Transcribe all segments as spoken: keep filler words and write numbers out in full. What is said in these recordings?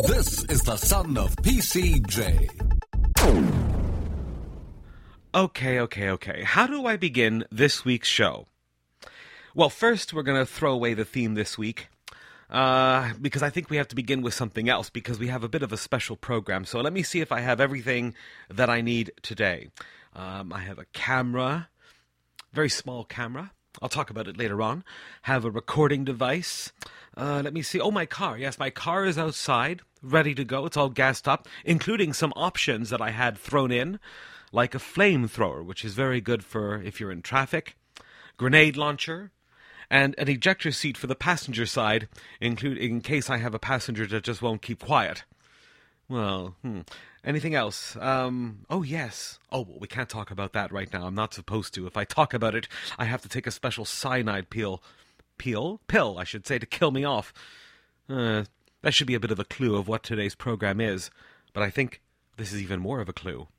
This is the son of P C J. Okay, okay, okay. How do I begin this week's show? Well, first we're going to throw away the theme this week, uh, because I think we have to begin with something else, because we have a bit of a special program. So let me see if I have everything that I need today. Um, I have a camera, very small camera. I'll talk about it later on. Have a recording device. Uh, let me see. Oh, my car. Yes, my car is outside, ready to go. It's all gassed up, including some options that I had thrown in, like a flamethrower, which is very good for if you're in traffic, grenade launcher, and an ejector seat for the passenger side, include, in case I have a passenger that just won't keep quiet. Well, hmm. Anything else? Um, oh, yes. Oh, well, we can't talk about that right now. I'm not supposed to. If I talk about it, I have to take a special cyanide peel. Peel? Pill, I should say, to kill me off. Uh, that should be a bit of a clue of what today's program is. But I think this is even more of a clue.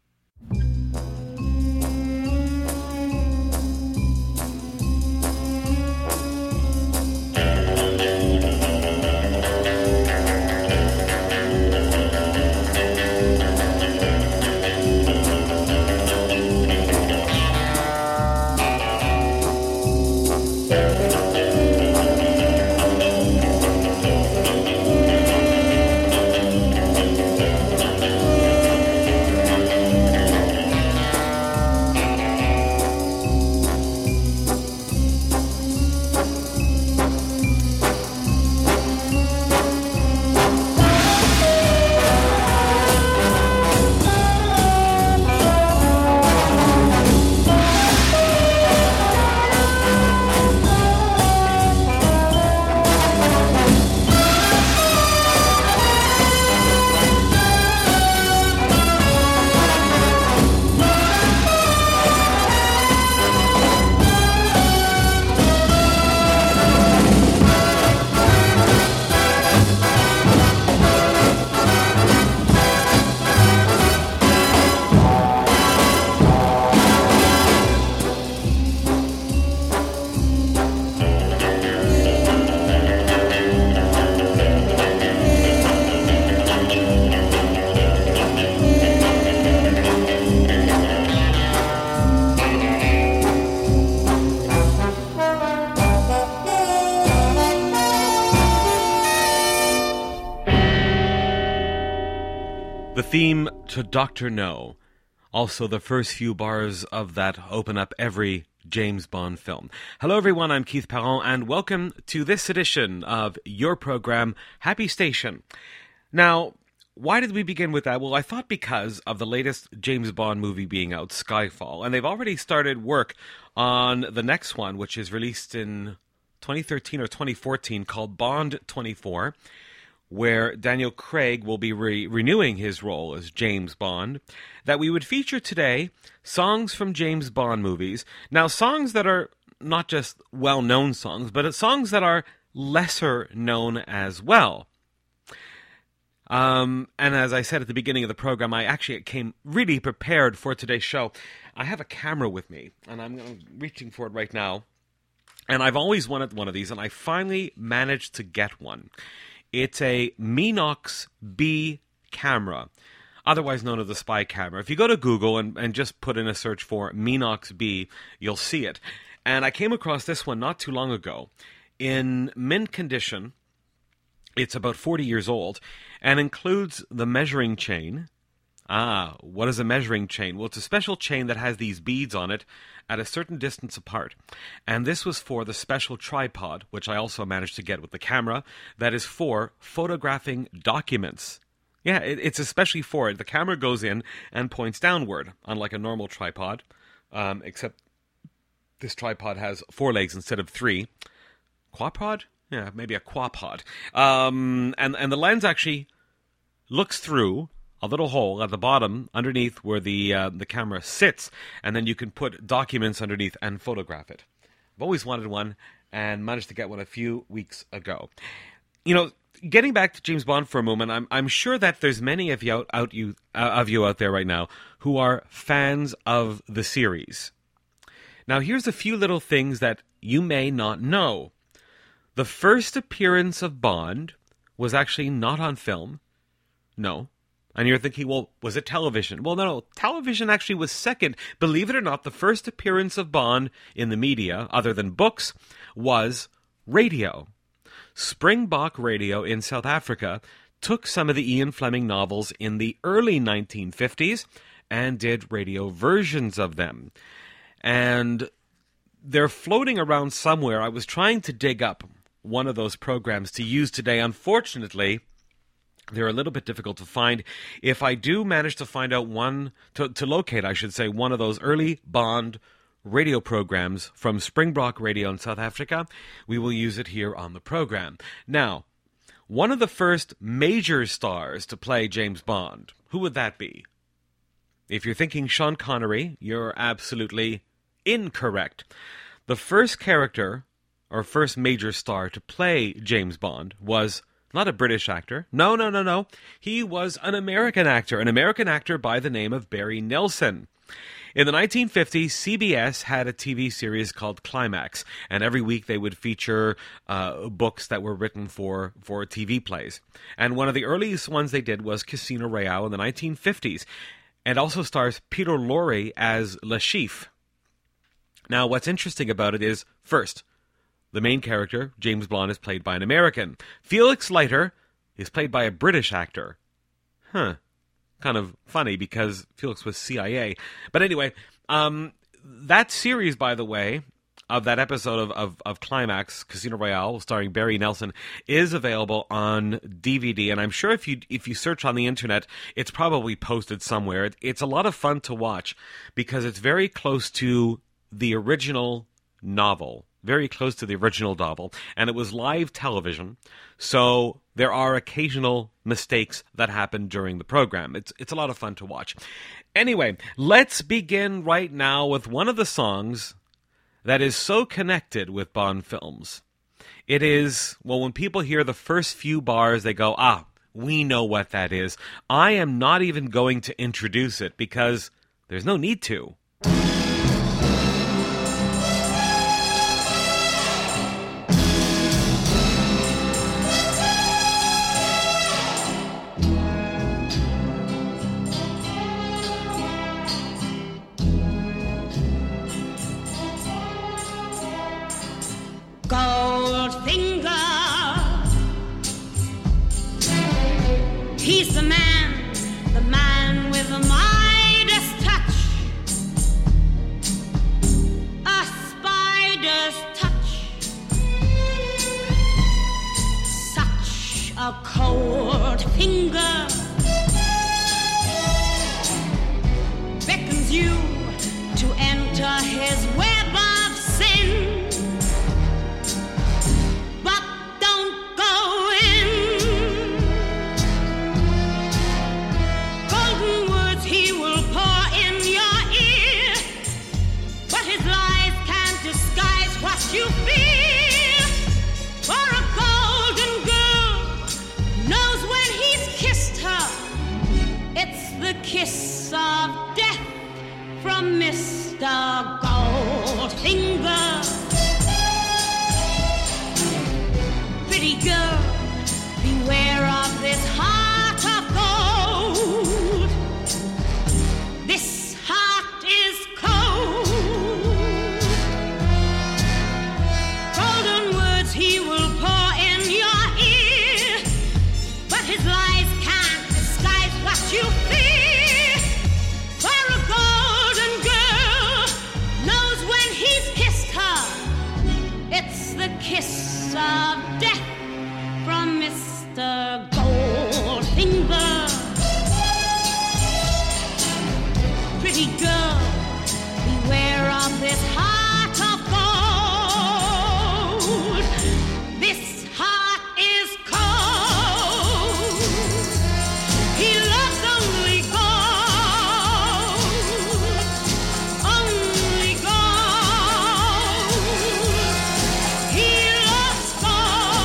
Theme to Doctor No. Also, the first few bars of that open up every James Bond film. Hello, everyone. I'm Keith Perron, and welcome to this edition of your program, Happy Station. Now, why did we begin with that? Well, I thought because of the latest James Bond movie being out, Skyfall, and they've already started work on the next one, which is released in twenty thirteen or twenty fourteen, called Bond twenty-four. Where Daniel Craig will be re- renewing his role as James Bond, that we would feature today songs from James Bond movies. Now, songs that are not just well-known songs, but songs that are lesser known as well. Um, and as I said at the beginning of the program, I actually came really prepared for today's show. I have a camera with me, and I'm, I'm reaching for it right now. And I've always wanted one of these, and I finally managed to get one. It's a Minox B camera, otherwise known as the spy camera. If you go to Google and, and just put in a search for Minox B, you'll see it. And I came across this one not too long ago. In mint condition, it's about forty years old, and includes the measuring chain. Ah, what is a measuring chain? Well, it's a special chain that has these beads on it at a certain distance apart. And this was for the special tripod, which I also managed to get with the camera, that is for photographing documents. Yeah, it, it's especially for it. The camera goes in and points downward, unlike a normal tripod, um, except this tripod has four legs instead of three. Quadpod? Yeah, maybe a quapod. Um, and, and the lens actually looks through a little hole at the bottom underneath where the uh, the camera sits, and then you can put documents underneath and photograph it. I've always wanted one and managed to get one a few weeks ago. You know, getting back to James Bond for a moment, I'm I'm sure that there's many of you out, out you uh, of you out there right now who are fans of the series. Now, here's a few little things that you may not know. The first appearance of Bond was actually not on film. No. And you're thinking, well, was it television? Well, no, no. Television actually was second. Believe it or not, the first appearance of Bond in the media, other than books, was radio. Springbok Radio in South Africa took some of the Ian Fleming novels in the early nineteen fifties and did radio versions of them. And they're floating around somewhere. I was trying to dig up one of those programs to use today. Unfortunately, they're a little bit difficult to find. If I do manage to find out one, to, to locate, I should say, one of those early Bond radio programs from Springbok Radio in South Africa, we will use it here on the program. Now, one of the first major stars to play James Bond, who would that be? If you're thinking Sean Connery, you're absolutely incorrect. The first character, or first major star to play James Bond was not a British actor. No, no, no, no. He was an American actor, an American actor by the name of Barry Nelson. In the nineteen fifties, C B S had a T V series called Climax, and every week they would feature uh, books that were written for, for T V plays. And one of the earliest ones they did was Casino Royale in the nineteen fifties, and also stars Peter Lorre as Le Chiffre. Now, what's interesting about it is, first, the main character, James Bond, is played by an American. Felix Leiter is played by a British actor. Huh. Kind of funny because Felix was C I A. But anyway, um, that series, by the way, of that episode of, of, of Climax, Casino Royale, starring Barry Nelson, is available on D V D. And I'm sure if you if you search on the internet, it's probably posted somewhere. It, it's a lot of fun to watch because it's very close to the original novel. Very close to the original novel, and it was live television, so there are occasional mistakes that happen during the program. It's it's a lot of fun to watch. Anyway, let's begin right now with one of the songs that is so connected with Bond films. It is, well, when people hear the first few bars, they go, ah, we know what that is. I am not even going to introduce it because there's no need to. He's the man, the man with the Midas touch, a spider's touch, such a cold finger beckons you to enter his web of sin. You feel for a golden girl knows when he's kissed her. It's the kiss of death from Mister Goldfinger. Pretty girl, beware of this heart of gold. This heart is cold. He will pour in your ear, but his lies can't disguise what you feel. For a golden girl knows when he's kissed her. It's the kiss of death from Mister Goldfinger. Pretty girl, beware of this heart of gold. This heart is cold. He loves only gold, only gold. He loves gold.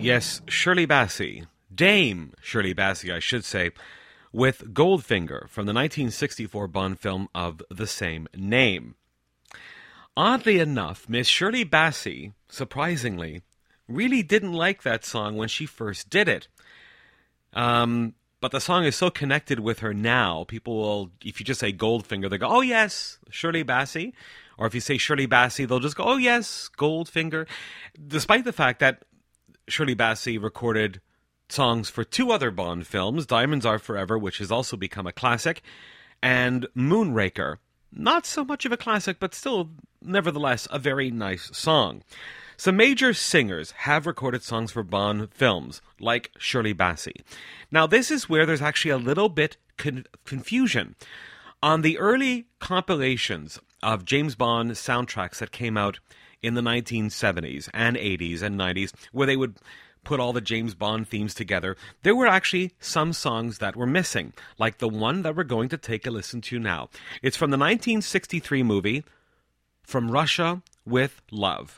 Yes, Shirley Bassey, Dame Shirley Bassey, I should say, with Goldfinger from the nineteen sixty-four Bond film of the same name. Oddly enough, Miss Shirley Bassey, surprisingly, really didn't like that song when she first did it. Um, but the song is so connected with her now, people will, if you just say Goldfinger, they go, oh yes, Shirley Bassey. Or if you say Shirley Bassey, they'll just go, oh yes, Goldfinger. Despite the fact that Shirley Bassey recorded songs for two other Bond films, Diamonds Are Forever, which has also become a classic, and Moonraker. Not so much of a classic, but still, nevertheless, a very nice song. Some major singers have recorded songs for Bond films, like Shirley Bassey. Now, this is where there's actually a little bit con- confusion. On the early compilations of James Bond soundtracks that came out in the nineteen seventies and eighties and nineties, where they would put all the James Bond themes together, there were actually some songs that were missing, like the one that we're going to take a listen to now. It's from the nineteen sixty-three movie, From Russia with Love.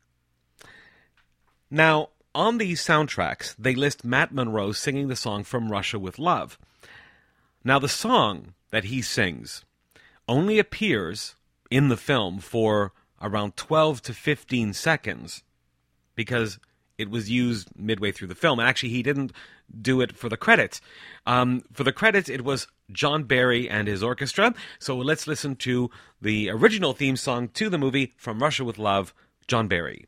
Now, on these soundtracks, they list Matt Monro singing the song From Russia with Love. Now, the song that he sings only appears in the film for around twelve to fifteen seconds, because it was used midway through the film. And actually, he didn't do it for the credits. Um, for the credits, it was John Barry and his orchestra. So let's listen to the original theme song to the movie From Russia with Love, John Barry.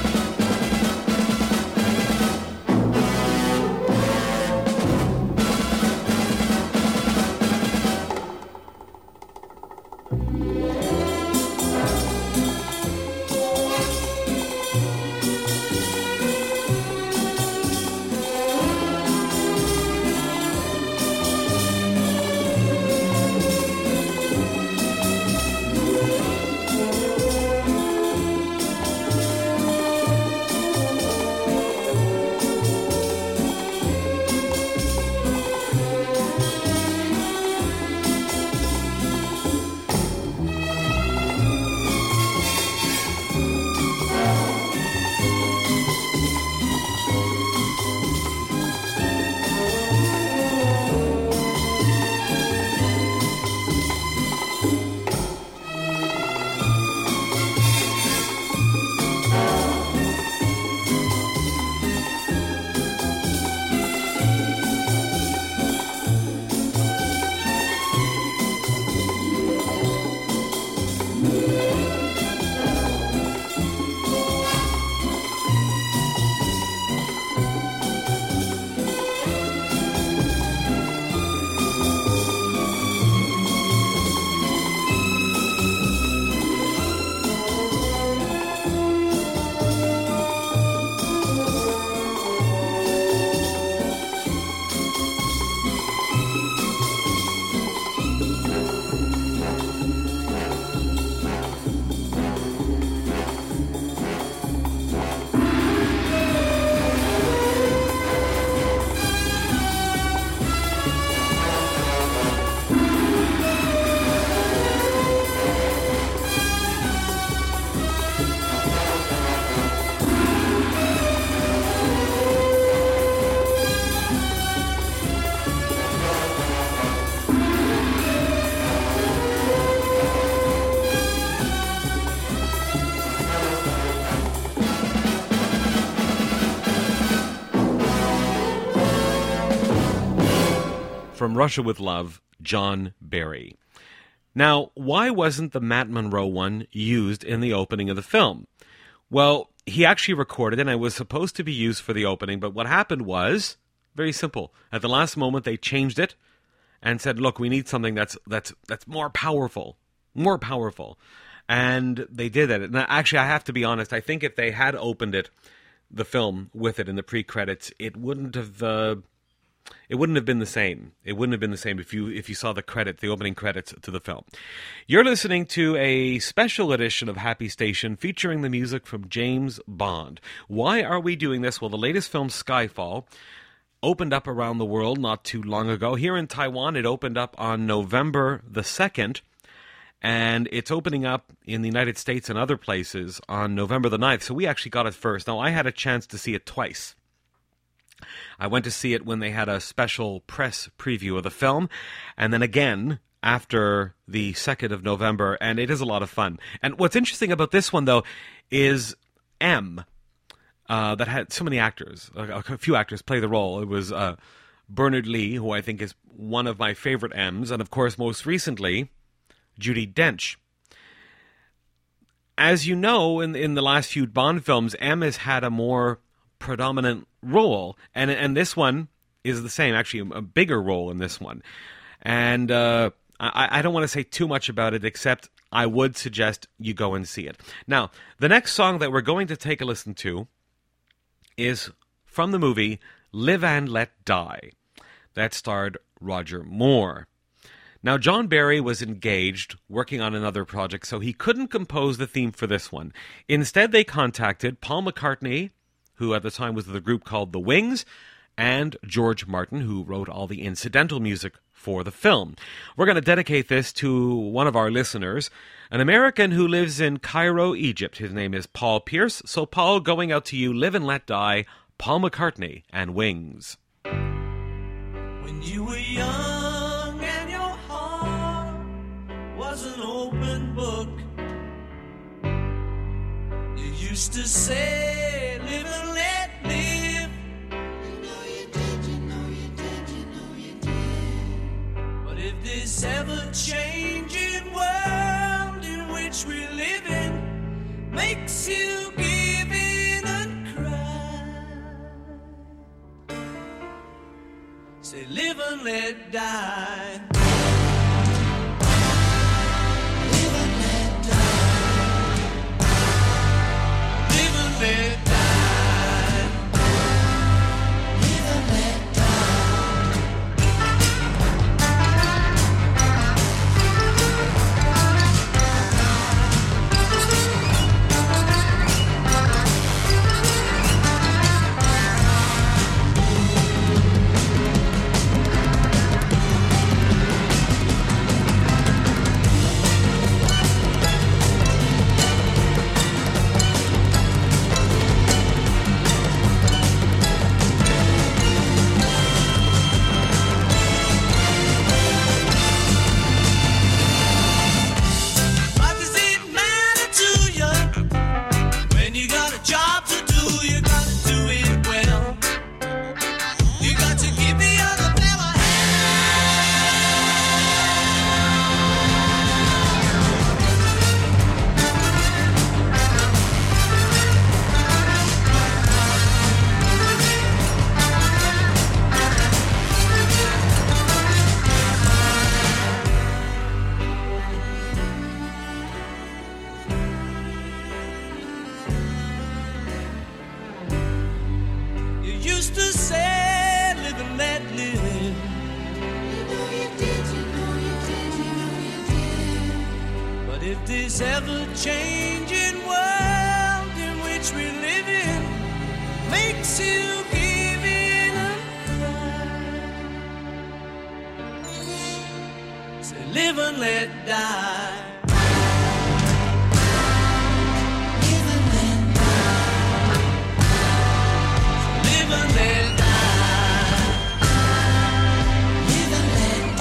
From Russia with Love, John Barry. Now, why wasn't the Matt Monro one used in the opening of the film? Well, he actually recorded it and it was supposed to be used for the opening, but what happened was very simple. At the last moment, they changed it and said, look, we need something that's that's that's more powerful, more powerful. And they did that. And actually, I have to be honest, I think if they had opened it, the film, with it in the pre-credits, it wouldn't have... Uh, It wouldn't have been the same. It wouldn't have been the same if you if you saw the credit, the opening credits to the film. You're listening to a special edition of Happy Station featuring the music from James Bond. Why are we doing this? Well, the latest film, Skyfall, opened up around the world not too long ago. Here in Taiwan, it opened up on November the second, and it's opening up in the United States and other places on November the ninth. So we actually got it first. Now, I had a chance to see it twice. I went to see it when they had a special press preview of the film, and then again after the second of November, and it is a lot of fun. And what's interesting about this one, though, is M, uh, that had so many actors, a, a few actors play the role. It was uh, Bernard Lee, who I think is one of my favorite M's, and of course, most recently, Judi Dench. As you know, in in the last few Bond films, M has had a more predominant role, and and this one is the same, actually a bigger role in this one. And uh, I, I don't want to say too much about it, except I would suggest you go and see it. Now, the next song that we're going to take a listen to is from the movie Live and Let Die, that starred Roger Moore. Now, John Barry was engaged working on another project, so he couldn't compose the theme for this one. Instead, they contacted Paul McCartney, who at the time was the group called The Wings, and George Martin, who wrote all the incidental music for the film. We're going to dedicate this to one of our listeners, an American who lives in Cairo, Egypt. His name is Paul Pierce. So, Paul, going out to you, Live and Let Die, Paul McCartney and Wings. When you were young and your heart was an open book, you used to say, live and let live. You know you did, you know you did, you know you did. But if this ever-changing world in which we live in makes you give in and cry, say live and let die. Live and let die. Live and let die. Live and let die. What does it matter to you when you got a job to do? You got to do it well. You got to give the other fella You used to say, live and let live. You know you did, you know you did, you know you did. But if this ever-changing world in which we live in makes you give in and cry, say live and let die. Live and let die. Live and let die. Live and let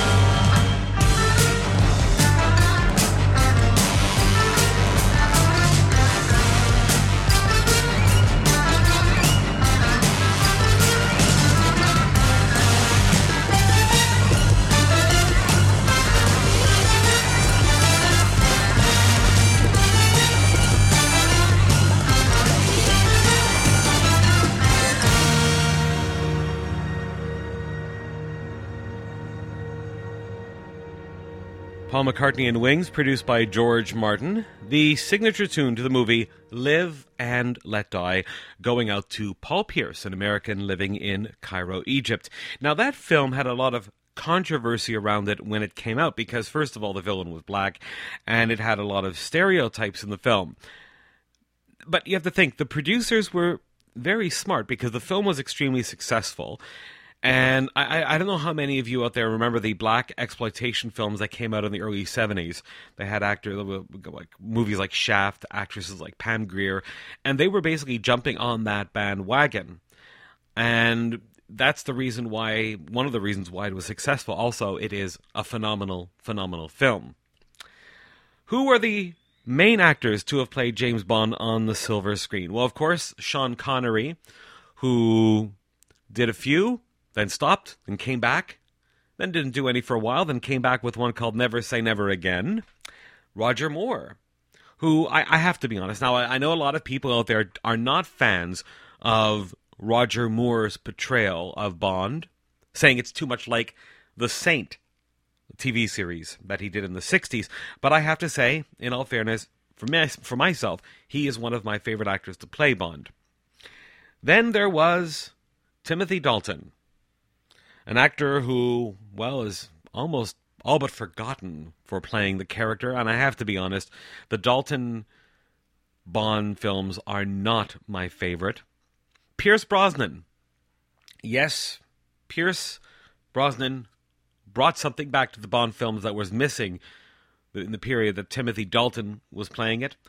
Paul McCartney and Wings, produced by George Martin. The signature tune to the movie Live and Let Die, going out to Paul Pierce, an American living in Cairo, Egypt. Now, that film had a lot of controversy around it when it came out because, first of all, the villain was black, and it had a lot of stereotypes in the film. But you have to think, the producers were very smart because the film was extremely successful. And I, I don't know how many of you out there remember the black exploitation films that came out in the early seventies. They had actors, like movies like Shaft, actresses like Pam Grier, and they were basically jumping on that bandwagon. And that's the reason why, one of the reasons why it was successful. Also, it is a phenomenal, phenomenal film. Who are the main actors to have played James Bond on the silver screen? Well, of course, Sean Connery, who did a few, then stopped, then came back, then didn't do any for a while, then came back with one called Never Say Never Again. Roger Moore, who, I, I have to be honest, now I, I know a lot of people out there are not fans of Roger Moore's portrayal of Bond, saying it's too much like The Saint T V series that he did in the sixties. But I have to say, in all fairness, for, me, for myself, he is one of my favorite actors to play Bond. Then there was Timothy Dalton, an actor who, well, is almost all but forgotten for playing the character. And I have to be honest, the Dalton Bond films are not my favorite. Pierce Brosnan. Yes, Pierce Brosnan brought something back to the Bond films that was missing in the period that Timothy Dalton was playing it.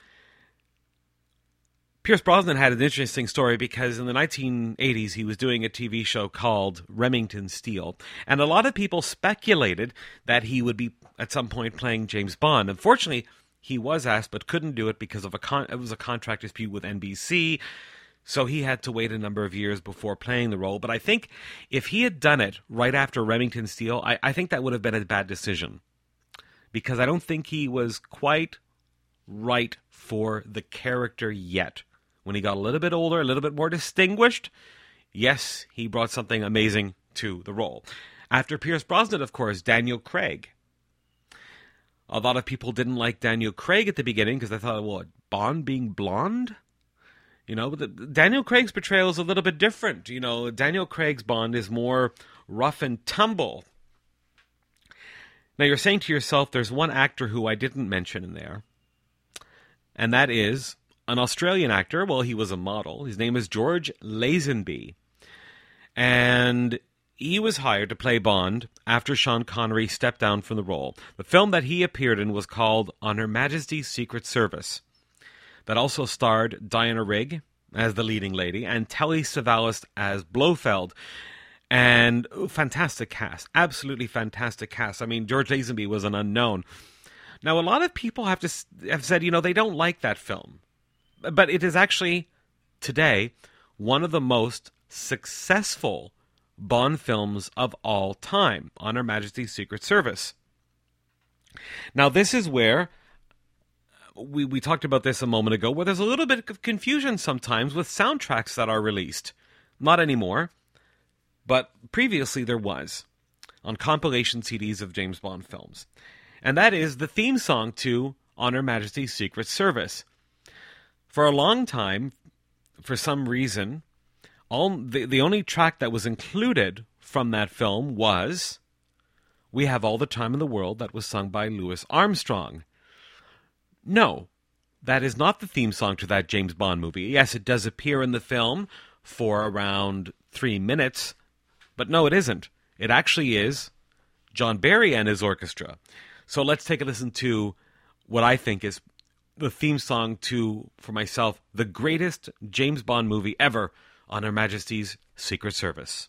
Pierce Brosnan had an interesting story because in the nineteen eighties he was doing a T V show called Remington Steele, and a lot of people speculated that he would be at some point playing James Bond. Unfortunately, he was asked but couldn't do it because of a con- it was a contract dispute with N B C. So he had to wait a number of years before playing the role. But I think if he had done it right after Remington Steele, I, I think that would have been a bad decision. Because I don't think he was quite right for the character yet. When he got a little bit older, a little bit more distinguished, yes, he brought something amazing to the role. After Pierce Brosnan, of course, Daniel Craig. A lot of people didn't like Daniel Craig at the beginning because they thought, well, Bond being blonde? You know, but the, Daniel Craig's portrayal is a little bit different. You know, Daniel Craig's Bond is more rough and tumble. Now, you're saying to yourself, there's one actor who I didn't mention in there, and that is an Australian actor. Well, he was a model. His name is George Lazenby, and he was hired to play Bond after Sean Connery stepped down from the role. The film that he appeared in was called On Her Majesty's Secret Service. That also starred Diana Rigg as the leading lady and Telly Savalas as Blofeld. And oh, fantastic cast. Absolutely fantastic cast. I mean, George Lazenby was an unknown. Now, a lot of people have to have said, you know, they don't like that film. But it is actually, today, one of the most successful Bond films of all time, On Her Majesty's Secret Service. Now, this is where We we talked about this a moment ago, where there's a little bit of confusion sometimes with soundtracks that are released. Not anymore, but previously there was, on compilation C Ds of James Bond films. And that is the theme song to On Her Majesty's Secret Service. For a long time, for some reason, all the, the only track that was included from that film was We Have All the Time in the World, that was sung by Louis Armstrong. No, that is not the theme song to that James Bond movie. Yes, it does appear in the film for around three minutes, but no, it isn't. It actually is John Barry and his orchestra. So let's take a listen to what I think is the theme song to, for myself, the greatest James Bond movie ever, On Her Majesty's Secret Service.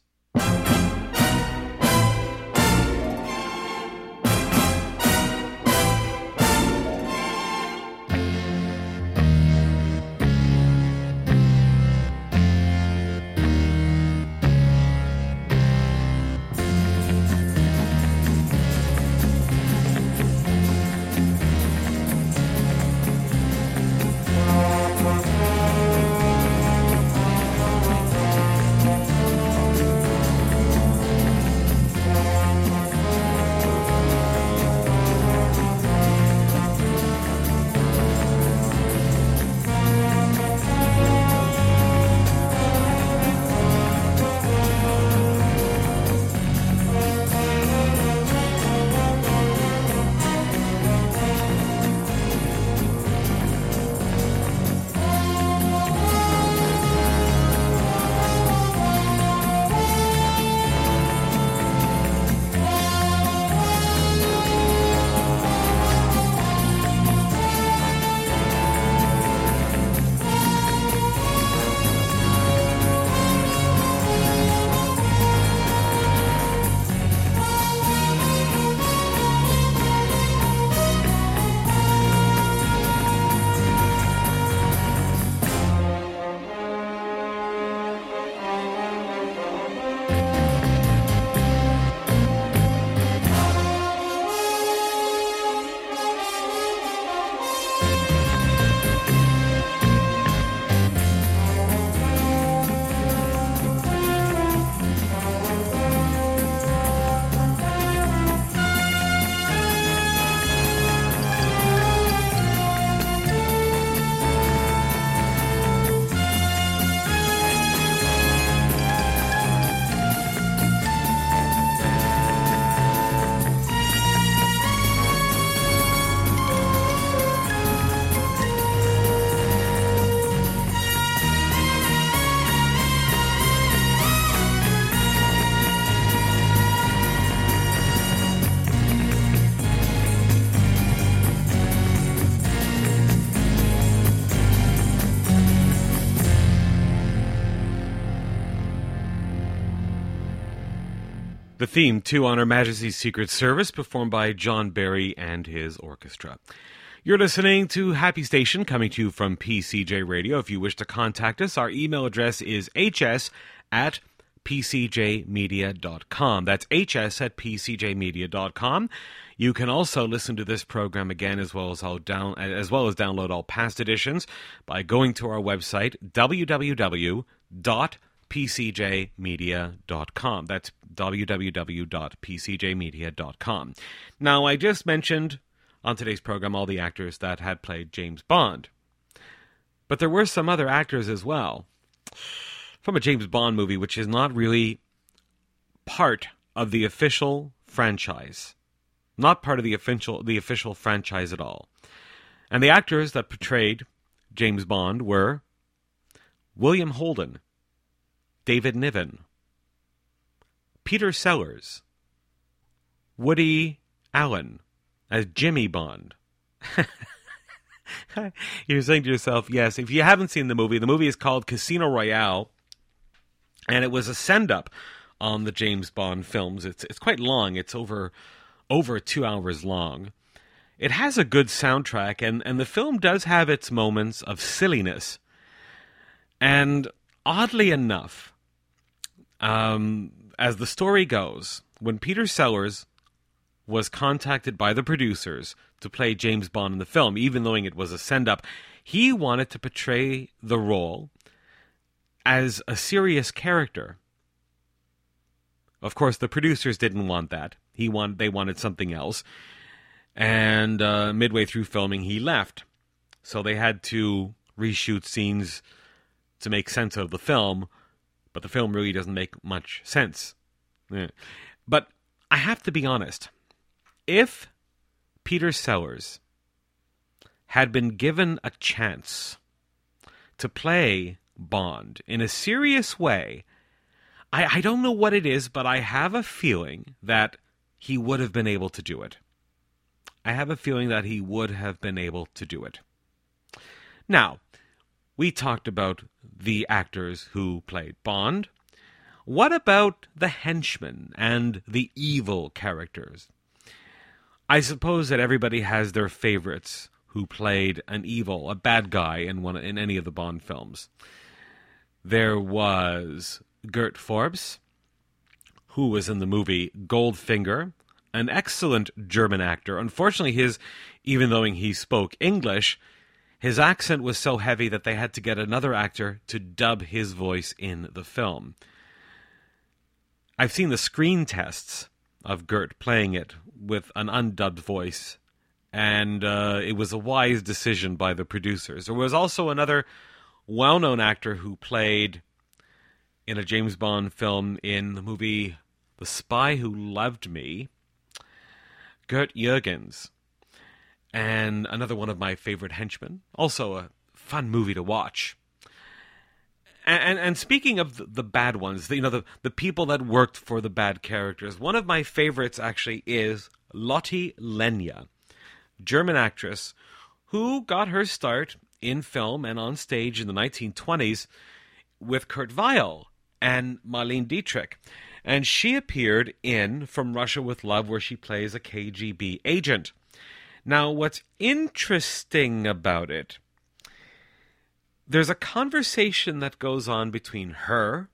The theme to On Her Majesty's Secret Service, performed by John Barry and his orchestra. You're listening to Happy Station, coming to you from P C J Radio. If you wish to contact us, our email address is hs at p c j media dot com. That's hs at p c j media dot com. You can also listen to this program again, as well as all down as well as download all past editions by going to our website w w w dot p c j media dot com. That's w w w dot p c j media dot com. Now, I just mentioned on today's program all the actors that had played James Bond, but there were some other actors as well from a James Bond movie, which is not really part of the official franchise. Not part of the official the official franchise at all. And the actors that portrayed James Bond were William Holden, David Niven, Peter Sellers, Woody Allen as Jimmy Bond. You're saying to yourself, yes, if you haven't seen the movie, the movie is called Casino Royale, and it was a send-up on the James Bond films. It's it's quite long. It's over over two hours long. It has a good soundtrack, and, and the film does have its moments of silliness. And oddly enough, um, as the story goes, when Peter Sellers was contacted by the producers to play James Bond in the film, even though it was a send-up, he wanted to portray the role as a serious character. Of course, the producers didn't want that. He want, they wanted something else. And uh, midway through filming, he left. So they had to reshoot scenes to make sense of the film, but the film really doesn't make much sense. Yeah. But I have to be honest. If Peter Sellers had been given a chance to play Bond in a serious way, I, I don't know what it is, but I have a feeling that he would have been able to do it. I have a feeling that he would have been able to do it. Now, we talked about the actors who played Bond. What about the henchmen and the evil characters? I suppose that everybody has their favorites who played an evil, a bad guy in one in any of the Bond films. There was Gert Forbes, who was in the movie Goldfinger, an excellent German actor. Unfortunately, his even though he spoke English, his accent was so heavy that they had to get another actor to dub his voice in the film. I've seen the screen tests of Gert playing it with an undubbed voice, and uh, it was a wise decision by the producers. There was also another well-known actor who played in a James Bond film in the movie The Spy Who Loved Me, Gert Jurgens, and another one of my favorite henchmen. Also a fun movie to watch. And, and, and speaking of the, the bad ones, the, you know, the, the people that worked for the bad characters, one of my favorites actually is Lotte Lenya, German actress who got her start in film and on stage in the nineteen twenties with Kurt Weill and Marlene Dietrich. And she appeared in From Russia with Love, where she plays a K G B agent. Now, what's interesting about it, there's a conversation that goes on between her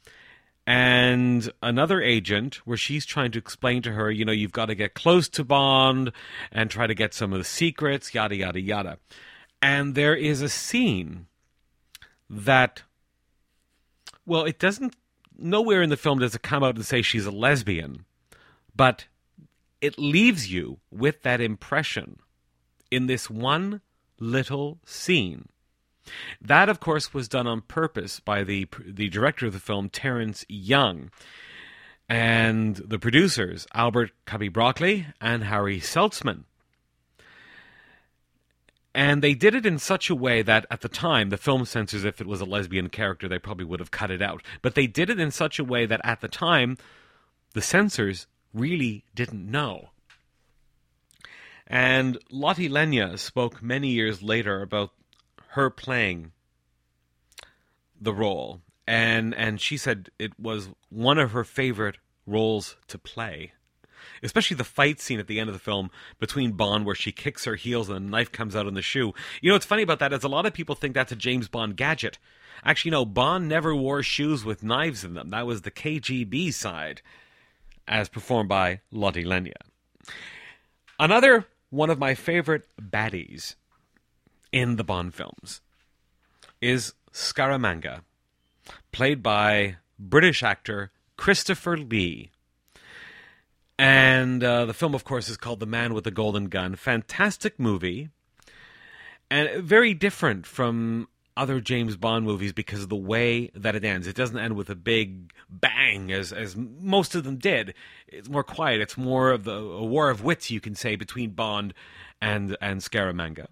and another agent where she's trying to explain to her, you know, you've got to get close to Bond and try to get some of the secrets, yada, yada, yada. And there is a scene that, well, it doesn't, nowhere in the film does it come out and say she's a lesbian, but it leaves you with that impression in this one little scene. That, of course, was done on purpose by the the director of the film, Terence Young, and the producers, Albert Cubby Broccoli and Harry Seltzman. And they did it in such a way that, at the time, the film censors, if it was a lesbian character, they probably would have cut it out. But they did it in such a way that, at the time, the censors really didn't know. And Lotte Lenya spoke many years later about her playing the role. And and she said it was one of her favorite roles to play. Especially the fight scene at the end of the film between Bond where she kicks her heels and a knife comes out in the shoe. You know what's funny about that is a lot of people think that's a James Bond gadget. Actually, no, Bond never wore shoes with knives in them. That was the K G B side, as performed by Lotte Lenya. Another one of my favorite baddies in the Bond films is Scaramanga, played by British actor Christopher Lee. And uh, the film, of course, is called The Man with the Golden Gun. Fantastic movie. And very different from other James Bond movies because of the way that it ends. It doesn't end with a big bang, as as most of them did. It's more quiet. It's more of the, a war of wits, you can say, between Bond and, and Scaramanga.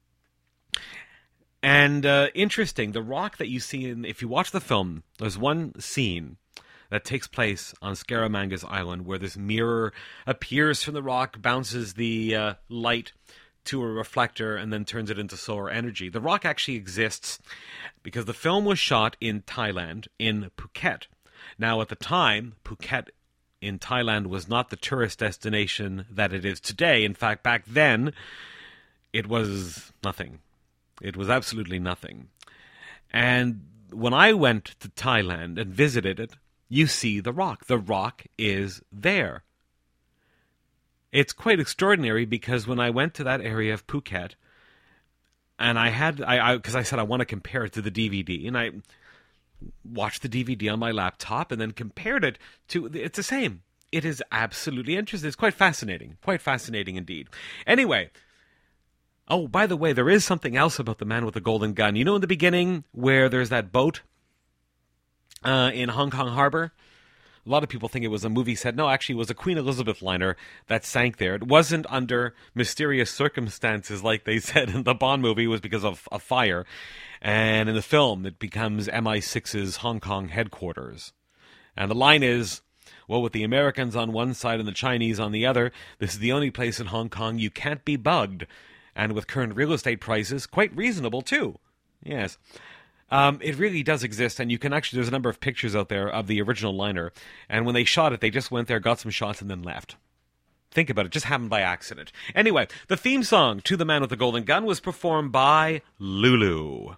And uh, interesting, the rock that you see, in, if you watch the film, there's one scene that takes place on Scaramanga's island where this mirror appears from the rock, bounces the uh, light to a reflector, and then turns it into solar energy. The rock actually exists because the film was shot in Thailand, in Phuket. Now, at the time, Phuket in Thailand was not the tourist destination that it is today. In fact, back then, it was nothing. It was absolutely nothing. And when I went to Thailand and visited it, you see the rock. The rock is there. It's quite extraordinary because when I went to that area of Phuket, and I had, I because I, I said I want to compare it to the D V D, and I watched the D V D on my laptop and then compared it to, it's the same. It is absolutely interesting. It's quite fascinating. Quite fascinating indeed. Anyway, oh, by the way, there is something else about The Man with the Golden Gun. You know in the beginning where there's that boat Uh, in Hong Kong Harbor? A lot of people think it was a movie set. No, actually, it was a Queen Elizabeth liner that sank there. It wasn't under mysterious circumstances like they said in the Bond movie. It was because of a fire. And in the film, it becomes M I six's Hong Kong headquarters. And the line is, well, with the Americans on one side and the Chinese on the other, this is the only place in Hong Kong you can't be bugged. And with current real estate prices, quite reasonable, too. Yes. Um, it really does exist, and you can actually, there's a number of pictures out there of the original liner, and when they shot it, they just went there, got some shots, and then left. Think about it, just happened by accident. Anyway, the theme song to The Man with the Golden Gun was performed by Lulu.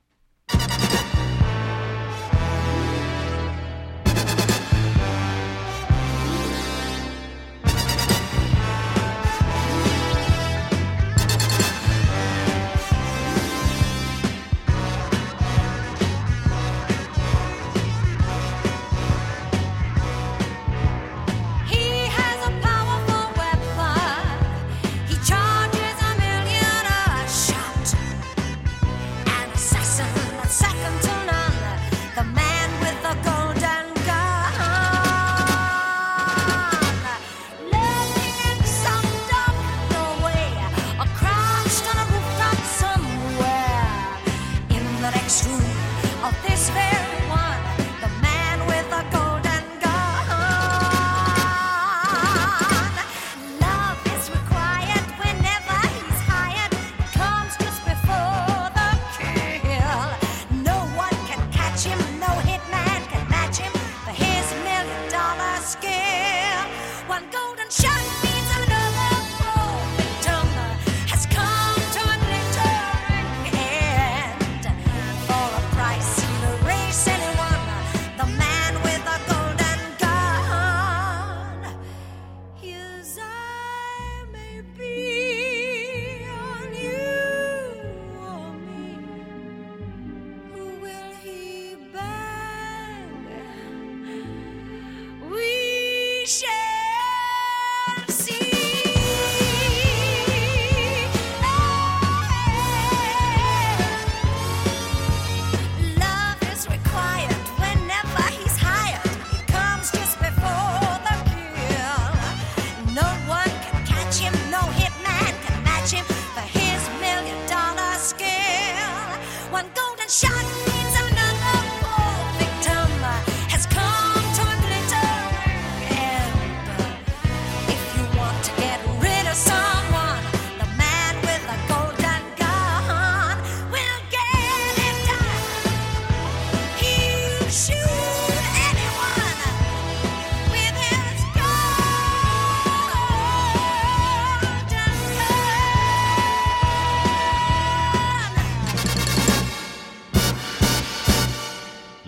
Second to none, the man with the golden gun. Lurking in some dark doorway, or crouched on a rooftop somewhere. In the next room of this very one, the man with the golden gun. Love is required whenever he's hired. It comes just before the kill. No one can catch him, no hitman can match him for his million dollar skill. One golden shot means another poor victim has come to a glittering end. For a price he'll erase anyone, the man with a golden gun. His eye may be on you or me. Who will he bang? We shall see. Love is required whenever he's hired. It comes just before the kill. No one can catch him, no hitman can match him for his million dollar skill. One golden shot means another poor victim has come to a glittering end. If you want to get rid of someone, the man with a golden gun will get it done. He'll shoot anyone with his gun.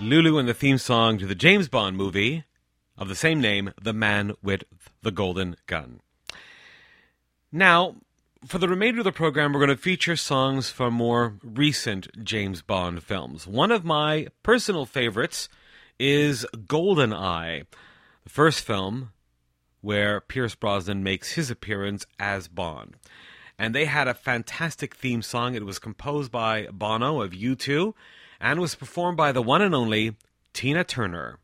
Lulu and the theme song to the James Bond movie of the same name, The Man with the Golden Gun. Now, for the remainder of the program, we're going to feature songs from more recent James Bond films. One of my personal favorites is GoldenEye, the first film where Pierce Brosnan makes his appearance as Bond. And they had a fantastic theme song. It was composed by Bono of U two and was performed by the one and only Tina Turner.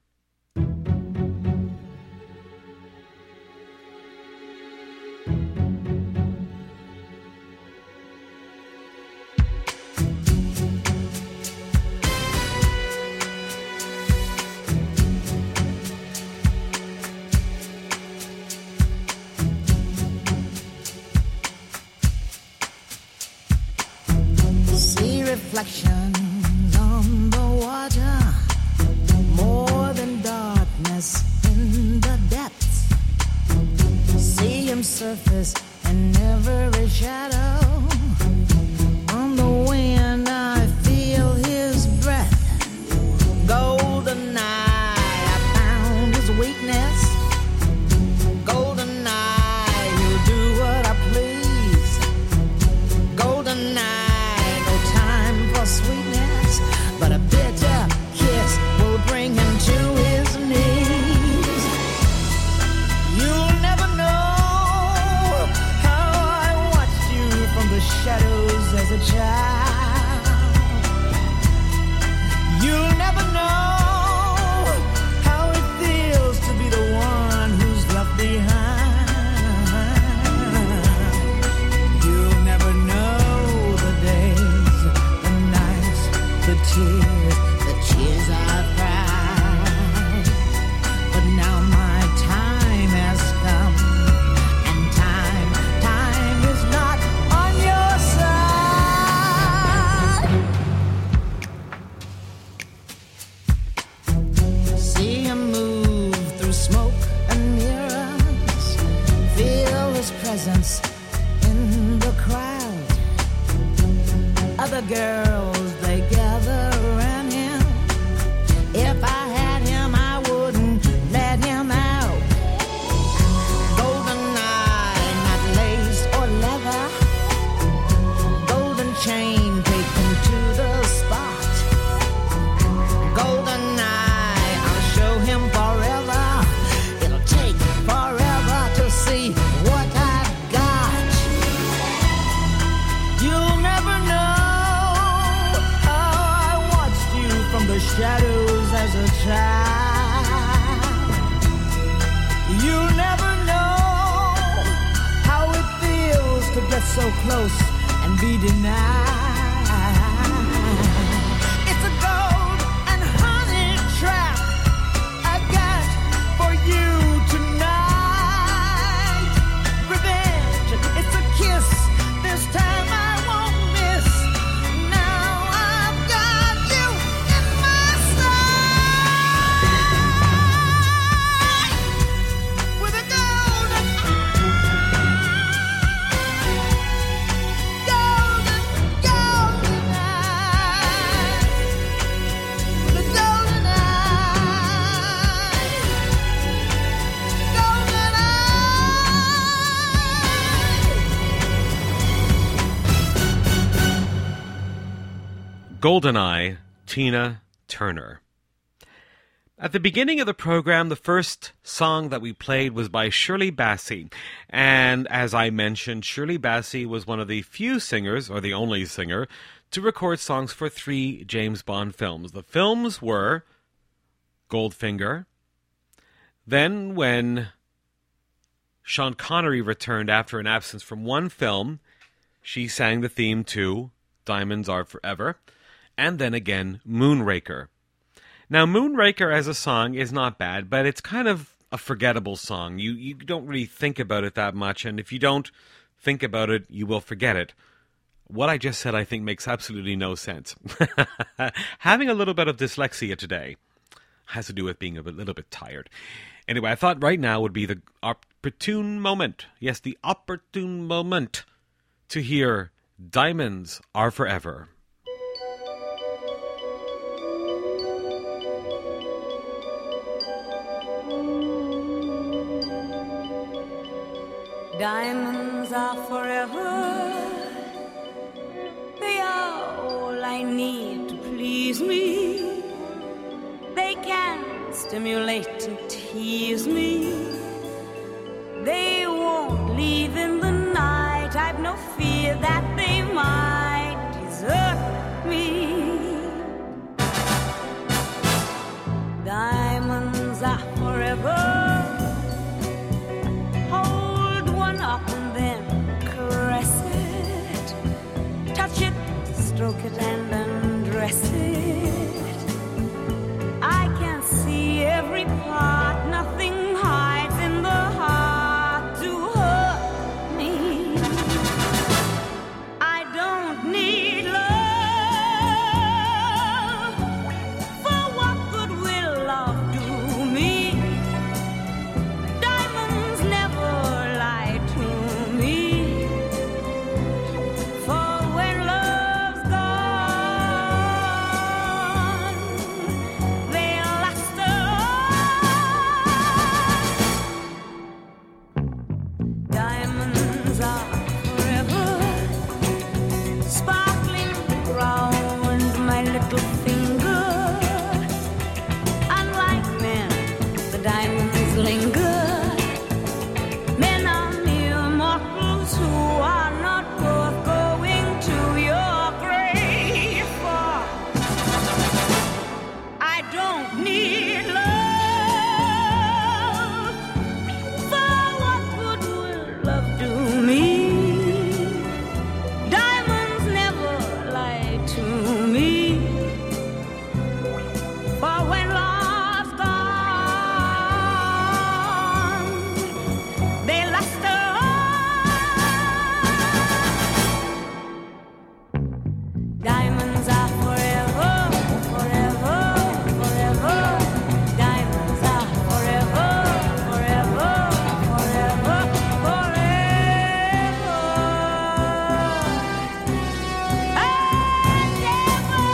Reflections on the water, more than darkness in the depths. See him surface in every shadow. On the wind I feel his breath. GoldenEye, I found his weakness. GoldenEye, he'll do what I please. GoldenEye, sweetness, but a bitter kiss will bring him to his knees. You'll never know how I watched you from the shadows as a child. You'll never know how it feels to be the one who's left behind. You'll never know the days, the tears, the tears I've cried. But now my time has come, and time, time is not on your side. See him move through smoke and mirrors, feel his presence in the crowd. Other girls, they gather around him. If I had him, I wouldn't let him out. GoldenEye, not lace or leather. Golden chain taken to the spot. GoldenEye, I'll show him forever. It'll take forever to see what I've got. You'll never know from the shadows as a child. You'll never know how it feels to get so close and be denied. It's a gold and honey trap I got for you tonight. Revenge, it's a kiss, this time I won't miss. Now I've got you in my sight with a golden golden, golden eye, with a golden eye, golden eye. GoldenEye, Tina Turner. At the beginning of the program, the first song that we played was by Shirley Bassey. And as I mentioned, Shirley Bassey was one of the few singers, or the only singer, to record songs for three James Bond films. The films were Goldfinger. Then, when Sean Connery returned after an absence from one film, she sang the theme to Diamonds Are Forever. And then again, Moonraker. Now, Moonraker as a song is not bad, but it's kind of a forgettable song. You you don't really think about it that much, and if you don't think about it, you will forget it. What I just said, I think, makes absolutely no sense. Having a little bit of dyslexia today has to do with being a little bit tired. Anyway, I thought right now would be the opportune moment, yes, the opportune moment to hear Diamonds Are Forever. Diamonds are forever. They are all I need to please me. They can stimulate and tease me. They won't leave in the night. I've no fear that they might desert me. Diamonds are forever. Hold one up and then caress it. Touch it, stroke it and undress it. I can see every part. Nothing hides in the heart to hurt me. I don't need love. For what good will love do me? Diamonds never lie to me. For when love's gone, they'll last on. Diamonds are forever. Sparkling round my little finger. Unlike men, the diamonds linger. Men are mere mortals who are not worth going to your grave for. I don't need love. For what good will love do me? Diamonds never lie to me. For when love's gone, they last on. Diamonds are forever, forever, forever. Diamonds are forever, forever, forever, forever. And ever.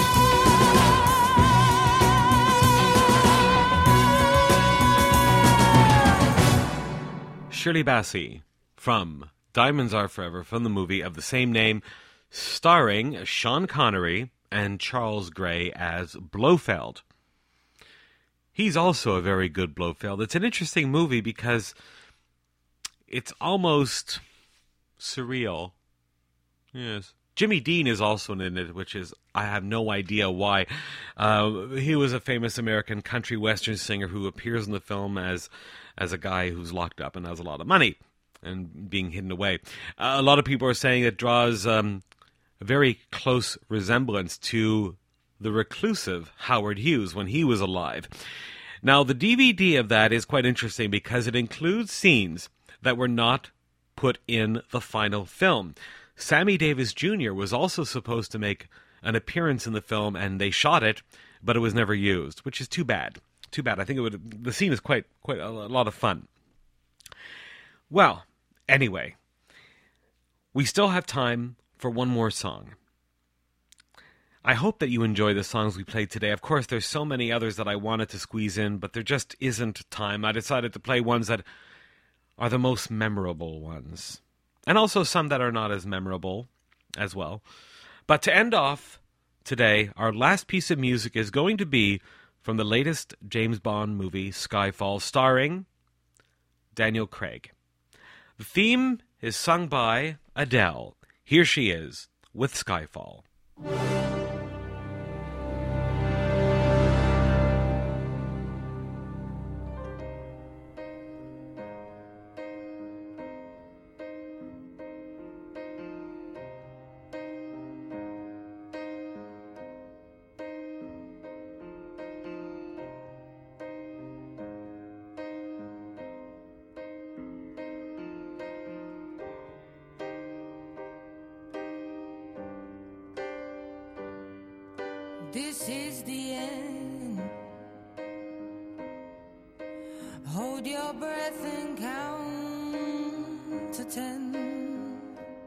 Shirley Bassey from Diamonds Are Forever from the movie of the same name, starring Sean Connery and Charles Gray as Blofeld. He's also a very good Blofeld. It's an interesting movie because it's almost surreal. Yes. Jimmy Dean is also in it, which is, I have no idea why. Uh, he was a famous American country western singer who appears in the film as as a guy who's locked up and has a lot of money and being hidden away. Uh, a lot of people are saying it draws um, a very close resemblance to the reclusive Howard Hughes when he was alive. Now, the D V D of that is quite interesting because it includes scenes that were not put in the final film. Sammy Davis Junior was also supposed to make an appearance in the film, and they shot it, but it was never used, which is too bad. Too bad. I think it would. The scene is quite quite a, a lot of fun. Well, anyway, we still have time for one more song. I hope that you enjoy the songs we played today. Of course, there's so many others that I wanted to squeeze in, but there just isn't time. I decided to play ones that are the most memorable ones. And also some that are not as memorable as well. But to end off today, our last piece of music is going to be from the latest James Bond movie, Skyfall, starring Daniel Craig. The theme is sung by Adele. Here she is with Skyfall. This is the end. Hold your breath and count to ten.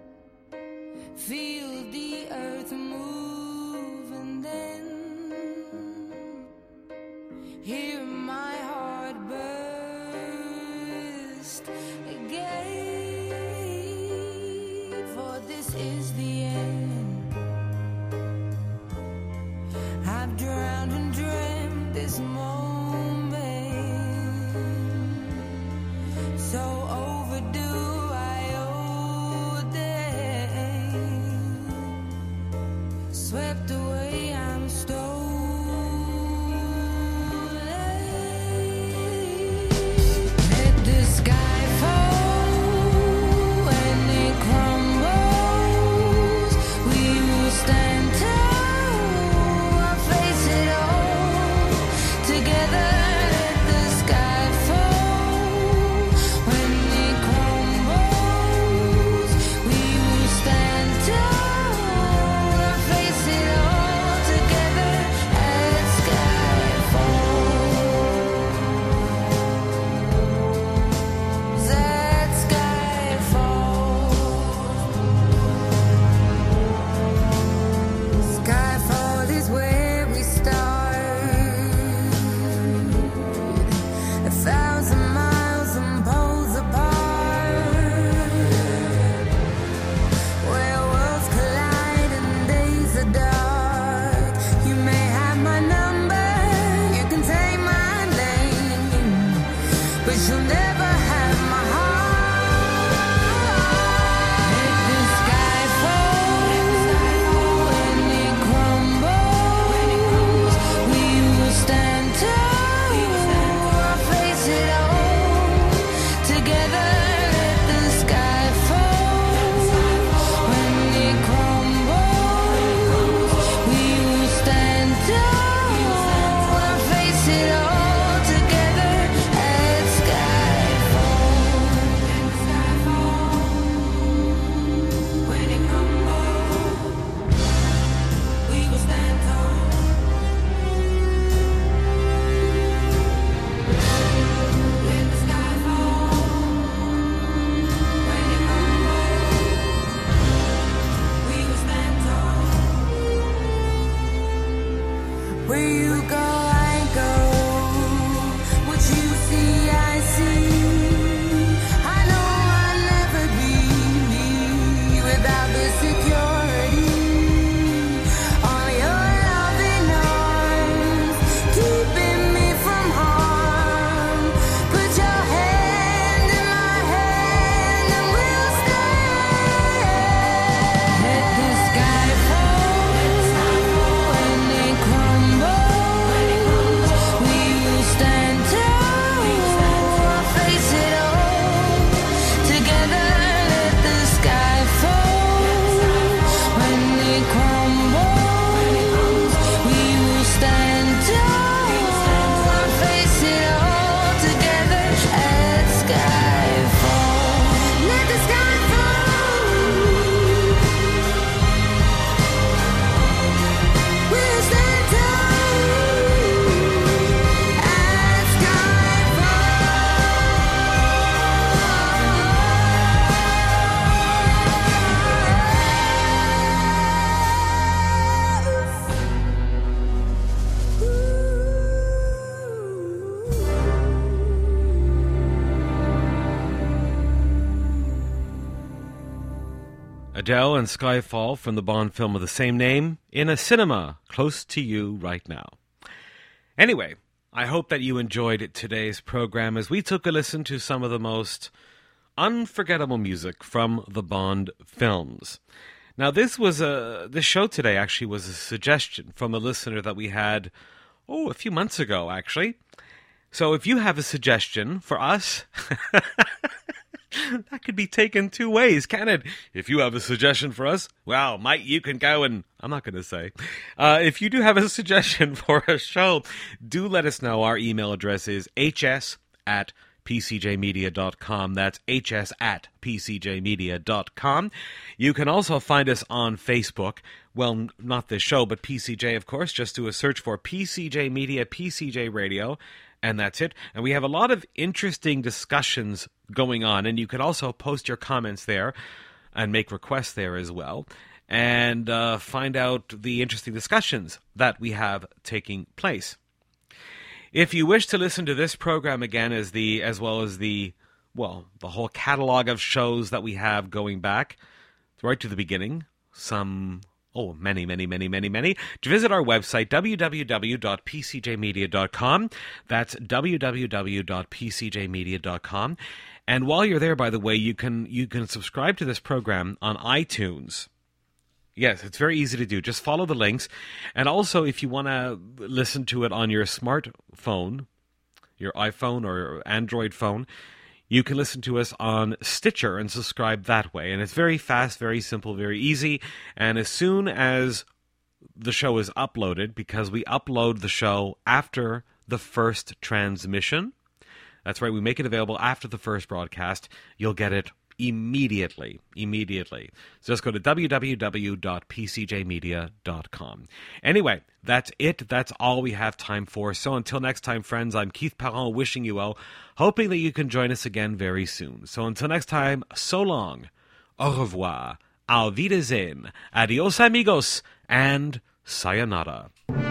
Feel the earth move and then hear my heart burst again. swept away, I'm stolen. Let the sky fall when it crumbles. We will stand tall, I'll face it all together. Let the sky fall when it crumbles. We will stand tall, I'll face it all together. Let sky fall. That sky fall. Skyfall is where we start. A thousand miles and poles apart. Where worlds collide and days are dark. You may have my number, you can take my name, but you'll never have my heart. Let the sky fall when it crumbles. We will stand tall, I'll face it all together. Let the sky fall when it crumbles. We will stand tall, I'll face it all together. Let sky fall. When it crumbles, we will stand tall. Let the sky fall. When it crumbles, we will stand tall. Where you go, I go. What you see, I see. I know I'll never be me without the security on your loving arms, keeping me from harm. Put your hand in my hand and we'll stand. Let the sky fall when it crumbles. We will stand tall, I'll face it all together. Let the sky fall when it crumbles. We will stand tall, I'll face it all together. Let sky fall. Let the sky fall. We'll stand tall. Let sky Adele and Skyfall from the Bond film of the same name in a cinema close to you right now. Anyway, I hope that you enjoyed today's program as we took a listen to some of the most unforgettable music from the Bond films. Now, this was a this show today actually was a suggestion from a listener that we had oh a few months ago actually. So if you have a suggestion for us. That could be taken two ways, can it? If you have a suggestion for us, well, Mike, you can go and... I'm not going to say. Uh, if you do have a suggestion for a show, do let us know. Our email address is hs at pcjmedia.com. That's hs at pcjmedia.com. You can also find us on Facebook. Well, not this show, but P C J, of course. Just do a search for P C J Media, P C J Radio, and that's it. And we have a lot of interesting discussions going on, and you can also post your comments there and make requests there as well, and uh, find out the interesting discussions that we have taking place. If you wish to listen to this program again, as the as well as the well the whole catalog of shows that we have going back right to the beginning, some oh many many many many many, to visit our website w w w dot p c j media dot com. That's w w w dot p c j media dot com. And while you're there, by the way, you can you can subscribe to this program on iTunes. Yes, it's very easy to do. Just follow the links. And also, if you want to listen to it on your smartphone, your iPhone or Android phone, you can listen to us on Stitcher and subscribe that way. And it's very fast, very simple, very easy. And as soon as the show is uploaded, because we upload the show after the first transmission, that's right, we make it available after the first broadcast, you'll get it immediately, immediately. So just go to w w w dot p c j media dot com. Anyway, that's it. That's all we have time for. So until next time, friends, I'm Keith Parent wishing you well, hoping that you can join us again very soon. So until next time, so long, au revoir, auf Wiedersehen, adios amigos, and sayonara.